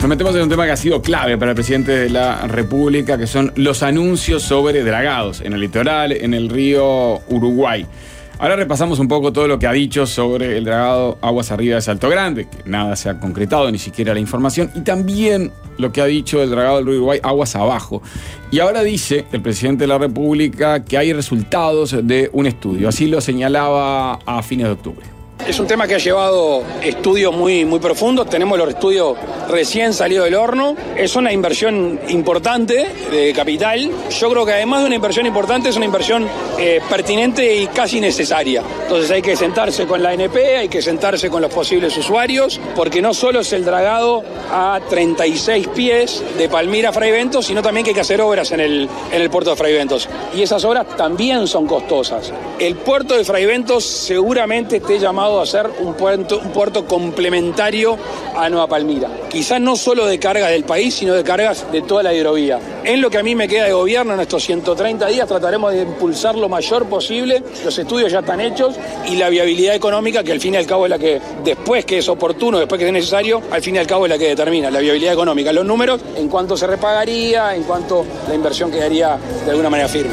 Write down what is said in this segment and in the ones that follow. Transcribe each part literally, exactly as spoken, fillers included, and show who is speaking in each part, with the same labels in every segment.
Speaker 1: metemos en un tema que ha sido clave para el presidente de la República, que son los anuncios sobre dragados en el litoral, en el río Uruguay. Ahora repasamos un poco todo lo que ha dicho sobre el dragado aguas arriba de Salto Grande, que nada se ha concretado, ni siquiera la información, y también lo que ha dicho del dragado del río Uruguay aguas abajo. Y ahora dice el presidente de la República que hay resultados de un estudio, así lo señalaba a fines de octubre.
Speaker 2: Es un tema que ha llevado estudios muy, muy profundos. Tenemos los estudios recién salidos del horno. Es una inversión importante de capital. Yo creo que además de una inversión importante, es una inversión eh, pertinente y casi necesaria. Entonces hay que sentarse con la A N P, hay que sentarse con los posibles usuarios, porque no solo es el dragado a treinta y seis pies de Palmira a Fray Bentos, sino también que hay que hacer obras en el, en el puerto de Fray Bentos. Y esas obras también son costosas. El puerto de Fray Bentos seguramente esté llamado a ser un puerto, un puerto complementario a Nueva Palmira. Quizás no solo de cargas del país, sino de cargas de toda la hidrovía. En lo que a mí me queda de gobierno, en estos ciento treinta días, trataremos de impulsar lo mayor posible. Los estudios ya están hechos y la viabilidad económica, que al fin y al cabo es la que, después que es oportuno, después que es necesario, al fin y al cabo es la que determina la viabilidad económica. Los números, en cuánto se repagaría, en cuánto la inversión quedaría de alguna manera firme.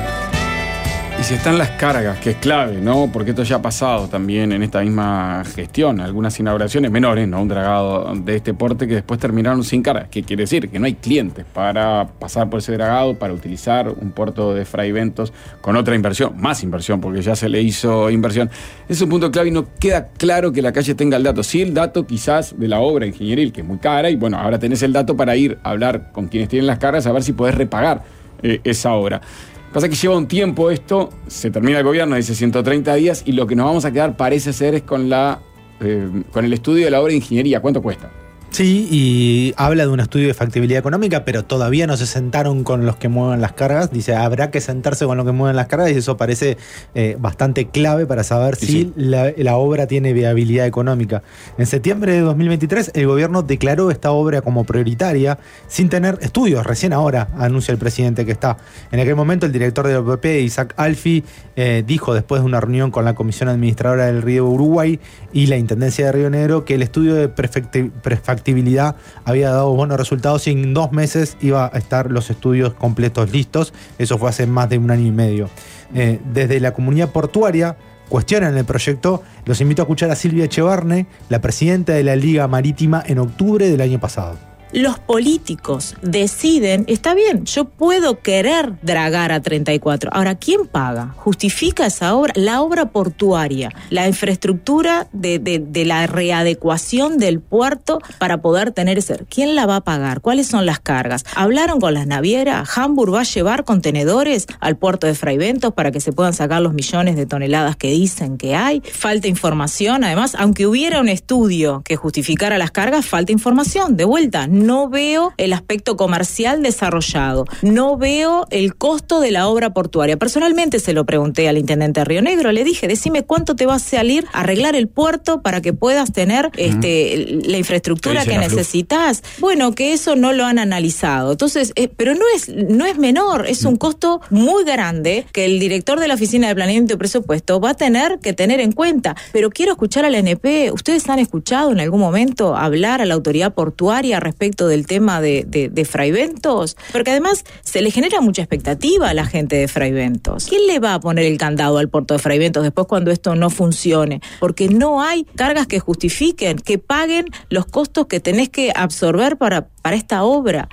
Speaker 1: Y si están las cargas, que es clave, ¿no? Porque esto ya ha pasado también en esta misma gestión. Algunas inauguraciones menores, ¿no? Un dragado de este porte que después terminaron sin cargas. ¿Qué quiere decir? Que no hay clientes para pasar por ese dragado, para utilizar un puerto de Fray Bentos con otra inversión, más inversión, porque ya se le hizo inversión. Es un punto clave y no queda claro que la calle tenga el dato. Sí, el dato quizás de la obra ingenieril, que es muy cara, y bueno, ahora tenés el dato para ir a hablar con quienes tienen las cargas, a ver si podés repagar eh, esa obra. Pasa que lleva un tiempo esto, se termina el gobierno, dice ciento treinta días, y lo que nos vamos a quedar parece ser es con, la, eh, con el estudio de la obra de ingeniería. ¿Cuánto cuesta?
Speaker 3: Sí, y habla de un estudio de factibilidad económica, pero todavía no se sentaron con los que mueven las cargas. Dice, habrá que sentarse con los que mueven las cargas, y eso parece eh, bastante clave para saber sí, si sí. La, la obra tiene viabilidad económica. En septiembre de dos mil veintitrés, el gobierno declaró esta obra como prioritaria, sin tener estudios. Recién ahora anuncia el presidente que está. En aquel momento, el director de la O P P, Isaac Alfi, eh, dijo después de una reunión con la Comisión Administradora del Río Uruguay y la Intendencia de Río Negro que el estudio de prefactibilidad había dado buenos resultados y en dos meses iba a estar los estudios completos listos. Eso fue hace más de un año y medio. Eh, desde la comunidad portuaria cuestionan el proyecto. Los invito a escuchar a Silvia Echevarne, la presidenta de la Liga Marítima, en octubre del año pasado.
Speaker 4: Los políticos deciden, está bien, yo puedo querer dragar a treinta y cuatro. Ahora, ¿quién paga? ¿Justifica esa obra? La obra portuaria, la infraestructura de, de, de la readecuación del puerto para poder tener ese... ¿Quién la va a pagar? ¿Cuáles son las cargas? ¿Hablaron con las navieras? ¿Hamburg va a llevar contenedores al puerto de Fray Bentos para que se puedan sacar los millones de toneladas que dicen que hay? Falta información, además, aunque hubiera un estudio que justificara las cargas, falta información, de vuelta. No veo el aspecto comercial desarrollado, no veo el costo de la obra portuaria. Personalmente se lo pregunté al intendente de Río Negro, le dije, decime cuánto te va a salir arreglar el puerto para que puedas tener este, la infraestructura que necesitas. Bueno, que eso no lo han analizado. Entonces, eh, pero no es, no es menor, es un costo muy grande que el director de la Oficina de Planeamiento y Presupuesto va a tener que tener en cuenta. Pero quiero escuchar a la A N P. ¿Ustedes han escuchado en algún momento hablar a la autoridad portuaria respecto del tema de, de, de Fray Bentos? Porque además se le genera mucha expectativa a la gente de Fray Bentos. ¿Quién le va a poner el candado al puerto de Fray Bentos después cuando esto no funcione? Porque no hay cargas que justifiquen, que paguen los costos que tenés que absorber para, para esta obra.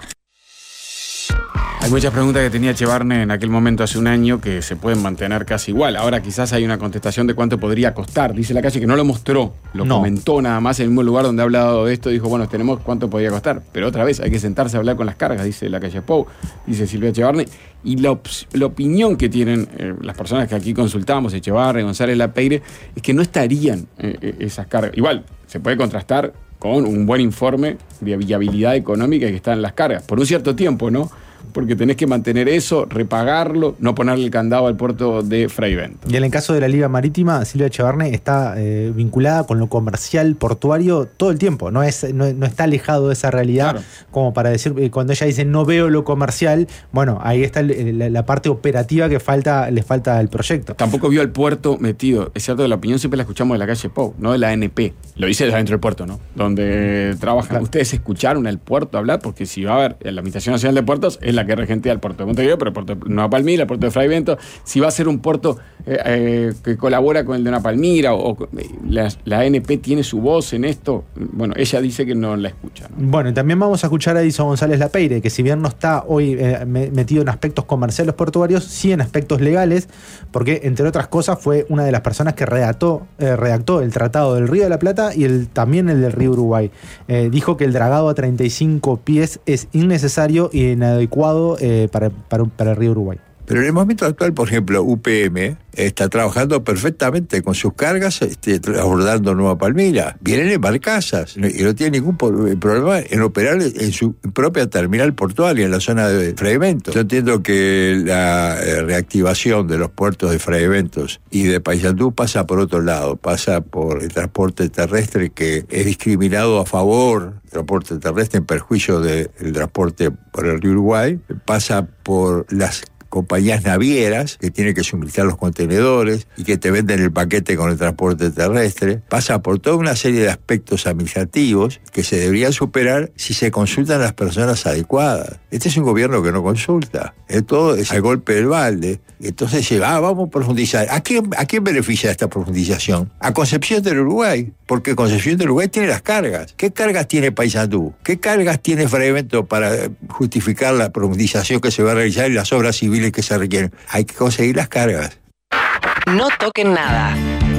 Speaker 1: Hay muchas preguntas que tenía Echevarne en aquel momento hace un año que se pueden mantener casi igual. Ahora quizás hay una contestación de cuánto podría costar. Dice la calle que no lo mostró, lo no. comentó nada más en el mismo lugar donde ha hablado de esto. Dijo, bueno, tenemos cuánto podría costar. Pero otra vez hay que sentarse a hablar con las cargas, dice la calle Pou, dice Silvia Echevarne. Y la, op- la opinión que tienen eh, las personas que aquí consultamos, Echevarne, González Lapeire, es que no estarían eh, esas cargas. Igual, se puede contrastar con un buen informe de viabilidad económica que están las cargas. Por un cierto tiempo, ¿no? porque tenés que mantener eso, repagarlo, no ponerle el candado al puerto de Frei-Bento.
Speaker 3: Y en el caso de la Liga Marítima, Silvia Echevarne está eh, vinculada con lo comercial portuario todo el tiempo, no, es, no, no está alejado de esa realidad, claro, como para decir, eh, cuando ella dice no veo lo comercial, bueno, ahí está el, la, la parte operativa que falta, le falta al proyecto.
Speaker 1: Tampoco vio al puerto metido, es cierto que la opinión siempre la escuchamos de la calle Pou, no de la A N P, lo dice desde dentro del puerto, ¿no? Donde trabajan. Claro. ¿Ustedes escucharon al puerto hablar? Porque si va a haber, la Administración Nacional de Puertos es la que regentea el puerto de Montevideo, pero el puerto de Nueva Palmira, el puerto de Frei-Bento, si va a ser un puerto eh, eh, que colabora con el de Nueva Palmira, o, o la, la A N P tiene su voz en esto, bueno, ella dice que no la escucha, ¿no?
Speaker 3: Bueno, y también vamos a escuchar a Edison González Lapeire, que si bien no está hoy eh, metido en aspectos comerciales portuarios, sí en aspectos legales, porque entre otras cosas fue una de las personas que redactó, eh, redactó el Tratado del Río de la Plata y el, también el del Río Uruguay. Eh, dijo que el dragado a treinta y cinco pies es innecesario e inadecuado eh, para, para, para el Río Uruguay.
Speaker 5: Pero en el momento actual, por ejemplo, U P M está trabajando perfectamente con sus cargas, este, abordando Nueva Palmira. Vienen en barcazas y no tiene ningún problema en operar en su propia terminal portuaria en la zona de Frei-Bento. Yo entiendo que la reactivación de los puertos de Frei-Bento y de Paysandú pasa por otro lado, pasa por el transporte terrestre, que es discriminado a favor del transporte terrestre en perjuicio del transporte por el Río Uruguay, pasa por las compañías navieras que tienen que suministrar los contenedores y que te venden el paquete con el transporte terrestre, pasa por toda una serie de aspectos administrativos que se deberían superar si se consultan a las personas adecuadas. Este es un gobierno que no consulta, es todo es al golpe del balde. Entonces ah, vamos a profundizar. ¿A quién, ¿A quién beneficia esta profundización? A Concepción del Uruguay, porque Concepción del Uruguay tiene las cargas. ¿Qué cargas tiene Paysandú? ¿Qué cargas tiene Frei-Bento para justificar la profundización que se va a realizar y las obras civiles que se requieren? Hay que conseguir las cargas.
Speaker 6: No toquen nada.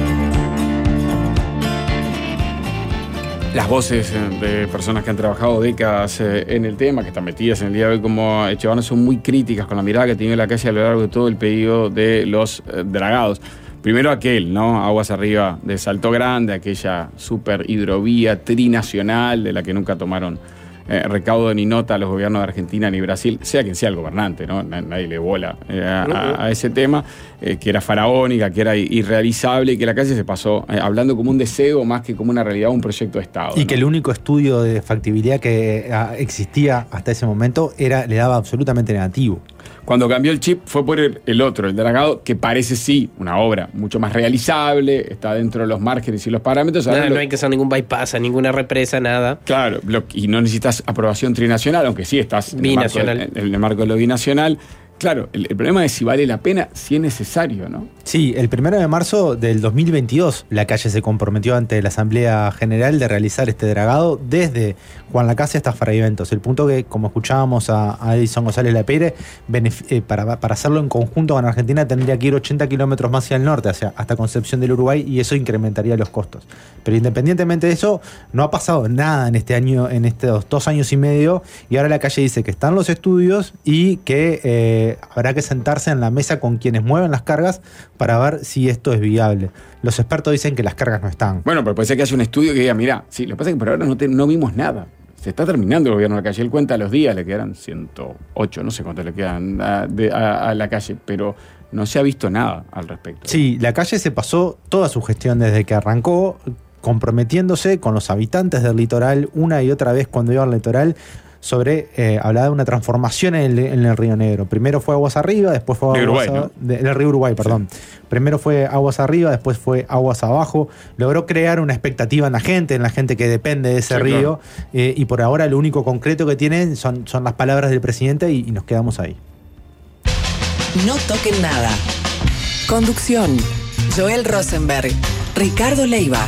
Speaker 1: Las voces de personas que han trabajado décadas en el tema, que están metidas en el día de hoy como Echevarne, son muy críticas con la mirada que tiene la calle a lo largo de todo el periodo de los dragados. Primero aquel, ¿no? Aguas arriba de Salto Grande, aquella super hidrovía trinacional de la que nunca tomaron Eh, recaudo ni nota a los gobiernos de Argentina ni Brasil, sea quien sea el gobernante, ¿no? Nadie le bola eh, a, a, a ese tema, eh, que era faraónica, que era irrealizable y que la calle se pasó eh, hablando como un deseo más que como una realidad, un proyecto de Estado.
Speaker 3: Y
Speaker 1: ¿no?
Speaker 3: que el único estudio de factibilidad que a, existía hasta ese momento era, le daba absolutamente negativo.
Speaker 1: Cuando cambió el chip fue por el, el otro, el dragado, que parece sí una obra mucho más realizable, está dentro de los márgenes y los parámetros.
Speaker 7: No,
Speaker 1: lo,
Speaker 7: no hay que hacer ningún bypass, ninguna represa, nada.
Speaker 1: Claro, lo, y no necesitas aprobación trinacional, aunque sí estás en el, marco, en, en el marco de lo binacional. Claro, el, el problema es si vale la pena, si es necesario, ¿no?
Speaker 3: Sí, el primero de marzo del dos mil veintidós la calle se comprometió ante la Asamblea General de realizar este dragado desde Juan Lacase hasta Frei-Bento. El punto que, como escuchábamos a, a Edison González Lapeire, eh, para, para hacerlo en conjunto con Argentina tendría que ir ochenta kilómetros más hacia el norte, hacia, hasta Concepción del Uruguay, y eso incrementaría los costos. Pero independientemente de eso, no ha pasado nada en este año, en estos dos años y medio, y ahora la calle dice que están los estudios y que eh, habrá que sentarse en la mesa con quienes mueven las cargas para ver si esto es viable. Los expertos dicen que las cargas no están.
Speaker 1: Bueno, pero puede ser que haya un estudio que diga, mirá, sí, lo que pasa es que por ahora no, te, no vimos nada. Se está terminando el gobierno de la calle. Él cuenta los días, le quedan ciento ocho, no sé cuánto le quedan a, de, a, a la calle, pero no se ha visto nada al respecto.
Speaker 3: Sí, la calle se pasó toda su gestión desde que arrancó, comprometiéndose con los habitantes del litoral una y otra vez cuando iba al litoral, sobre, eh, hablaba de una transformación en el, en el Río Negro. Primero fue aguas arriba, después fue aguas abajo. ¿No? En el Río Uruguay, perdón. Sí. Primero fue aguas arriba, después fue aguas abajo. Logró crear una expectativa en la gente, en la gente que depende de ese sí, río. Claro. Eh, y por ahora lo único concreto que tienen son, son las palabras del presidente y, y nos quedamos ahí.
Speaker 6: No toquen nada. Conducción: Joel Rosenberg, Ricardo Leiva.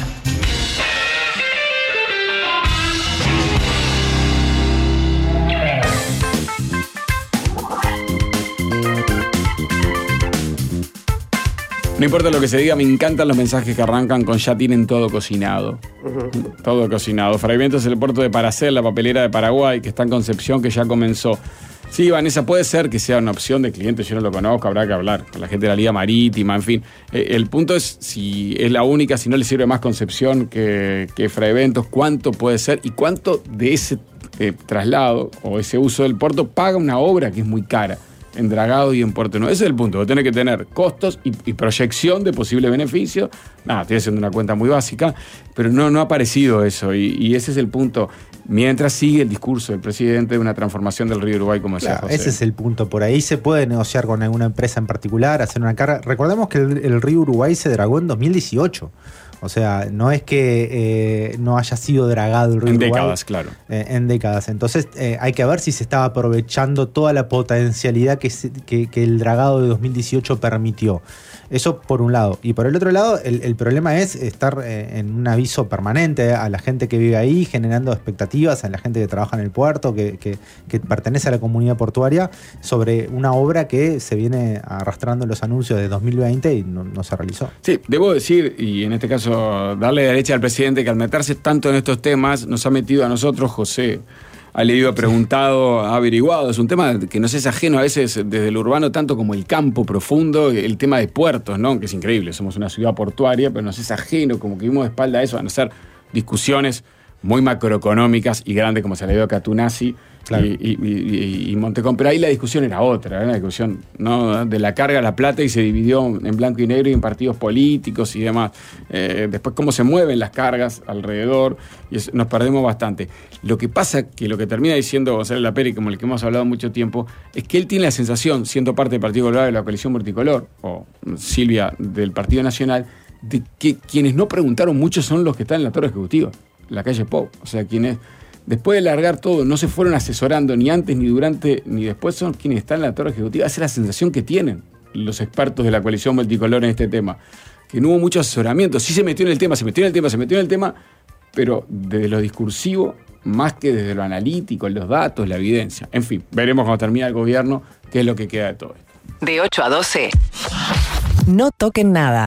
Speaker 1: No importa lo que se diga, me encantan los mensajes que arrancan con ya tienen todo cocinado. Uh-huh. Todo cocinado. Frei-Bento es el puerto de Paracel, la papelera de Paraguay, que está en Concepción, que ya comenzó. Sí, Vanessa, puede ser que sea una opción de cliente, yo no lo conozco, habrá que hablar con la gente de la Liga Marítima, en fin. Eh, el punto es si es la única, si no le sirve más Concepción que, que Frei-Bento, cuánto puede ser y cuánto de ese eh, traslado o ese uso del puerto paga una obra que es muy cara en dragado y en Puerto Nuevo. Ese es el punto. Vos tenés que tener costos y, y proyección de posible beneficio. Nada, estoy haciendo una cuenta muy básica, pero no, no ha aparecido eso. Y, y ese es el punto. Mientras sigue el discurso del presidente de una transformación del río Uruguay, como decía
Speaker 3: Claro,
Speaker 1: José.
Speaker 3: ese es el punto. Por ahí se puede negociar con alguna empresa en particular, hacer una carga. Recordemos que el, el río Uruguay se dragó en dos mil dieciocho. O sea, no es que eh, no haya sido dragado el río
Speaker 1: En
Speaker 3: Uruguay.
Speaker 1: décadas, claro.
Speaker 3: Eh, en décadas. Entonces eh, hay que ver si se estaba aprovechando toda la potencialidad que, se, que, que el dragado de dos mil dieciocho permitió. Eso por un lado. Y por el otro lado, el, el problema es estar eh, en un aviso permanente a la gente que vive ahí, generando expectativas a la gente que trabaja en el puerto, que, que, que pertenece a la comunidad portuaria, sobre una obra que se viene arrastrando en los anuncios de dos mil veinte y no, no se realizó.
Speaker 1: Sí, debo decir, y en este caso darle derecha al presidente, que al meterse tanto en estos temas nos ha metido a nosotros, José ha leído, ha preguntado, ha averiguado. Es un tema que nos es ajeno a veces desde el urbano tanto como el campo profundo, el tema de puertos, ¿no? Que es increíble, somos una ciudad portuaria, pero nos es ajeno, como que vimos de espalda a eso, a no ser discusiones muy macroeconómicas y grandes como se le dio a Catunasi. Claro. Y, y, y, y Montecón, pero ahí la discusión era otra, era una discusión, ¿no?, de la carga a la plata, y se dividió en blanco y negro y en partidos políticos y demás. Eh, después cómo se mueven las cargas alrededor, y eso, nos perdemos bastante. Lo que pasa, que lo que termina diciendo Gonzalo Laperi, como el que hemos hablado mucho tiempo, es que él tiene la sensación, siendo parte del Partido Colorado de la coalición multicolor, o Silvia del Partido Nacional, de que quienes no preguntaron mucho son los que están en la torre ejecutiva, la calle Pou. O sea, quienes después de largar todo, no se fueron asesorando ni antes, ni durante, ni después, son quienes están en la torre ejecutiva. Esa es la sensación que tienen los expertos de la coalición multicolor en este tema. Que no hubo mucho asesoramiento. Sí se metió en el tema, se metió en el tema, se metió en el tema, pero desde lo discursivo, más que desde lo analítico, los datos, la evidencia. En fin, veremos cuando termine el gobierno qué es lo que queda de todo esto.
Speaker 6: De ocho a doce, no toquen nada.